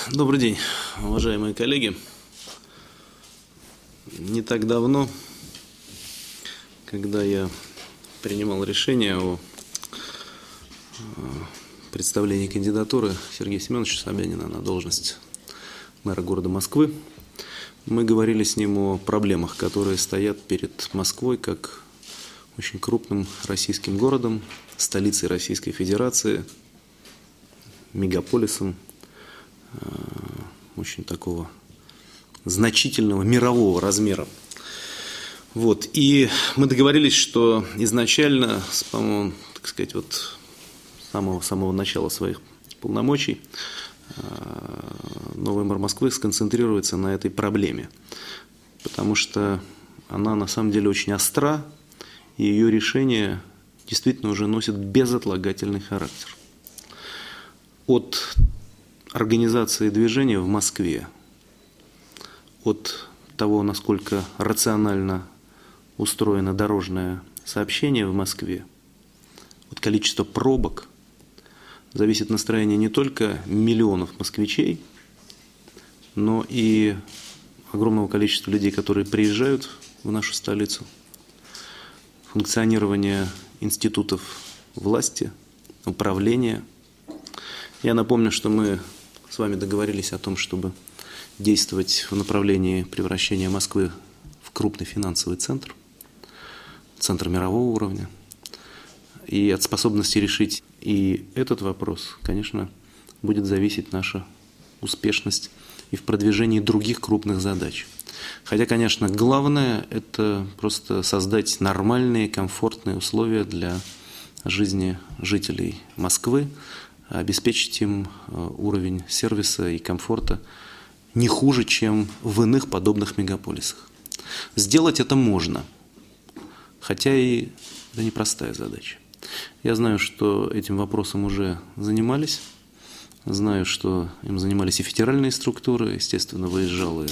Добрый день, уважаемые коллеги. Не так давно, когда я принимал решение о представлении кандидатуры Сергея Семеновича Собянина на должность мэра города Москвы, мы говорили с ним о проблемах, которые стоят перед Москвой как очень крупным российским городом, столицей Российской Федерации, мегаполисом, очень такого значительного мирового размера. И мы договорились, что изначально, по-моему, так сказать, с самого начала своих полномочий новый мэр Москвы сконцентрируется на этой проблеме, потому что она на самом деле очень остра, и ее решение действительно уже носит безотлагательный характер. От организации движения в Москве, от того, насколько рационально устроено дорожное сообщение в Москве, от количества пробок зависит настроение не только миллионов москвичей, но и огромного количества людей, которые приезжают в нашу столицу, функционирование институтов власти, управления. Я напомню, что мы с вами договорились о том, чтобы действовать в направлении превращения Москвы в крупный финансовый центр мирового уровня. И от способности решить и этот вопрос, конечно, будет зависеть наша успешность и в продвижении других крупных задач. Хотя, конечно, главное – это просто создать нормальные, комфортные условия для жизни жителей Москвы, обеспечить им уровень сервиса и комфорта не хуже, чем в иных подобных мегаполисах. Сделать это можно, хотя и это непростая задача. Я знаю, что этим вопросом уже занимались, знаю, что им занимались и федеральные структуры, естественно, выезжал и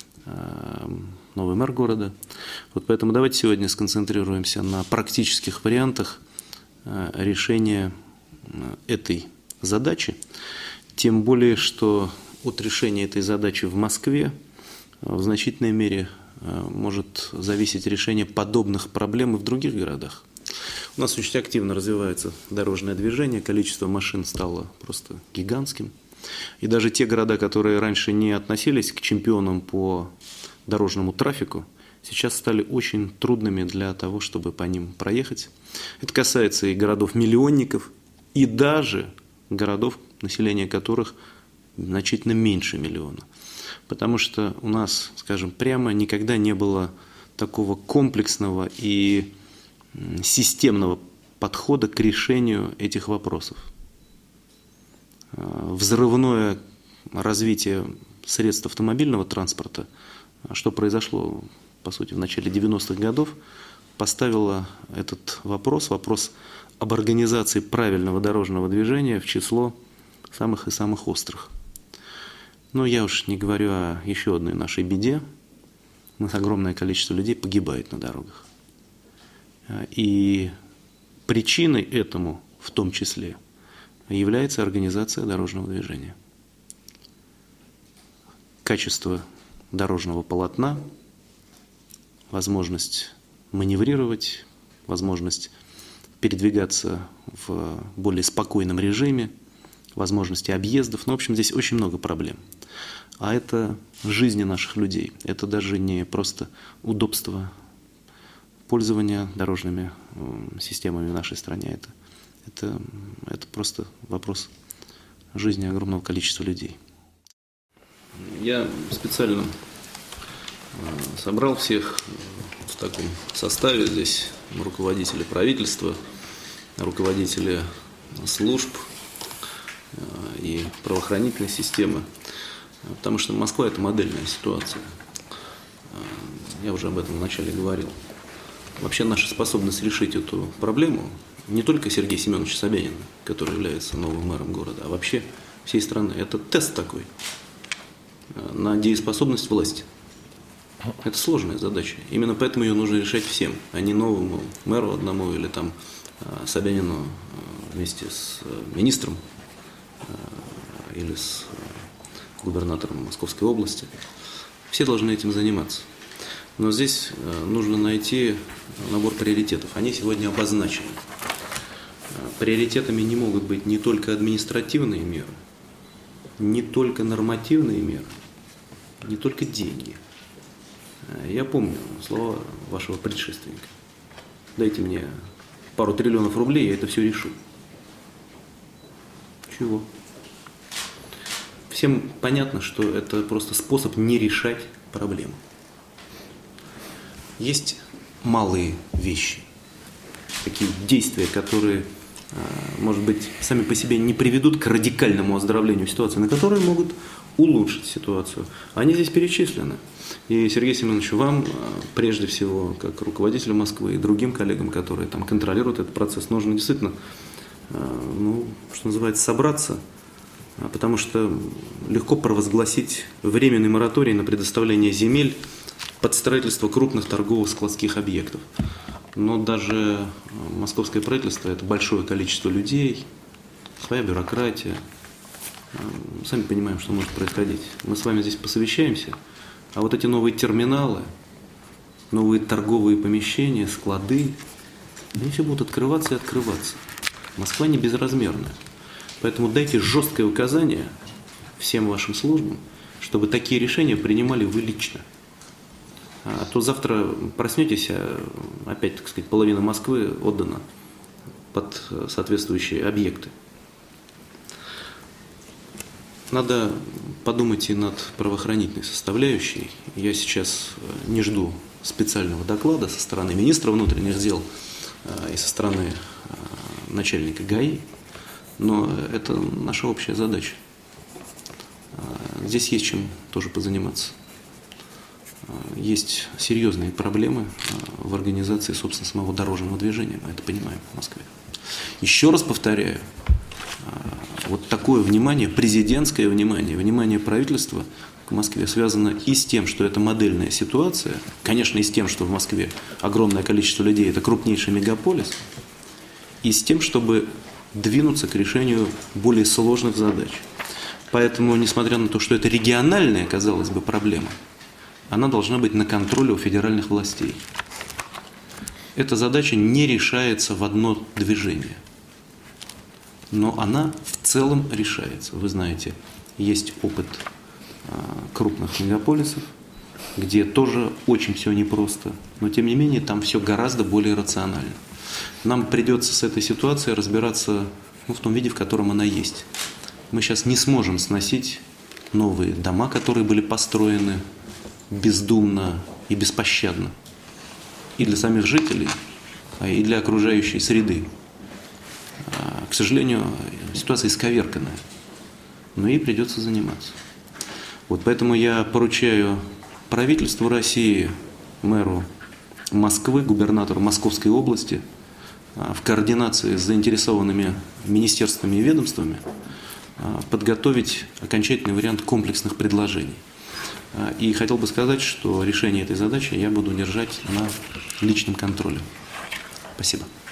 новый мэр города. Поэтому давайте сегодня сконцентрируемся на практических вариантах решения этой задачи, тем более, что от решения этой задачи в Москве в значительной мере может зависеть решение подобных проблем и в других городах. У нас очень активно развивается дорожное движение, количество машин стало просто гигантским. И даже те города, которые раньше не относились к чемпионам по дорожному трафику, сейчас стали очень трудными для того, чтобы по ним проехать. Это касается и городов-миллионников, и даже городов, население которых значительно меньше миллиона. Потому что у нас, скажем прямо, никогда не было такого комплексного и системного подхода к решению этих вопросов. Взрывное развитие средств автомобильного транспорта, что произошло, по сути, в начале 90-х годов, поставило этот вопрос об организации правильного дорожного движения в число самых и самых острых. Но я уж не говорю о еще одной нашей беде. У нас огромное количество людей погибает на дорогах. И причиной этому, в том числе, является организация дорожного движения. Качество дорожного полотна, возможность маневрировать, возможность передвигаться в более спокойном режиме, возможности объездов. В общем, здесь очень много проблем. А это жизни наших людей. Это даже не просто удобство пользования дорожными системами в нашей стране. Это просто вопрос жизни огромного количества людей. Я специально собрал всех в таком составе. Здесь руководители правительства, руководители служб и правоохранительной системы. Потому что Москва – это модельная ситуация. Я уже об этом вначале говорил. Вообще наша способность решить эту проблему не только Сергея Семеновича Собянина, который является новым мэром города, а вообще всей страны. Это тест такой на дееспособность власти. Это сложная задача. Именно поэтому ее нужно решать всем, а не новому мэру одному или там Собянину вместе с министром или с губернатором Московской области. Все должны этим заниматься. Но здесь нужно найти набор приоритетов. Они сегодня обозначены. Приоритетами не могут быть не только административные меры, не только нормативные меры, не только деньги. Я помню слова вашего предшественника. Дайте мне пару триллионов рублей, я это все решу. Чего? Всем понятно, что это просто способ не решать проблему. Есть малые вещи, такие действия, которые, может быть, сами по себе не приведут к радикальному оздоровлению ситуации, но которые могут улучшить ситуацию. Они здесь перечислены. И, Сергей Семенович, вам, прежде всего, как руководителю Москвы и другим коллегам, которые там контролируют этот процесс, нужно действительно, что называется, собраться, потому что легко провозгласить временный мораторий на предоставление земель под строительство крупных торговых складских объектов. Но даже московское правительство – это большое количество людей, своя бюрократия. Сами понимаем, что может происходить. Мы с вами здесь посовещаемся, а вот эти новые терминалы, новые торговые помещения, склады, они все будут открываться и открываться. Москва не безразмерная. Поэтому дайте жесткое указание всем вашим службам, чтобы такие решения принимали вы лично. А то завтра проснетесь, опять, так сказать, половина Москвы отдана под соответствующие объекты. Надо подумать и над правоохранительной составляющей. Я сейчас не жду специального доклада со стороны министра внутренних дел и со стороны начальника ГАИ, но это наша общая задача. Здесь есть чем тоже позаниматься. Есть серьезные проблемы в организации, собственно, самого дорожного движения. Мы это понимаем в Москве. Еще раз повторяю, вот такое внимание, президентское внимание, внимание правительства к Москве связано и с тем, что это модельная ситуация, конечно, и с тем, что в Москве огромное количество людей, это крупнейший мегаполис, и с тем, чтобы двинуться к решению более сложных задач. Поэтому, несмотря на то, что это региональная, казалось бы, проблема, она должна быть на контроле у федеральных властей. Эта задача не решается в одно движение, но она в целом решается. Вы знаете, есть опыт крупных мегаполисов, где тоже очень все непросто, но тем не менее там все гораздо более рационально. Нам придется с этой ситуацией разбираться в том виде, в котором она есть. Мы сейчас не сможем сносить новые дома, которые были построены бездумно и беспощадно и для самих жителей, и для окружающей среды. К сожалению, ситуация исковерканная, но ей придется заниматься. Вот поэтому я поручаю правительству России, мэру Москвы, губернатору Московской области в координации с заинтересованными министерствами и ведомствами подготовить окончательный вариант комплексных предложений. И хотел бы сказать, что решение этой задачи я буду держать на личном контроле. Спасибо.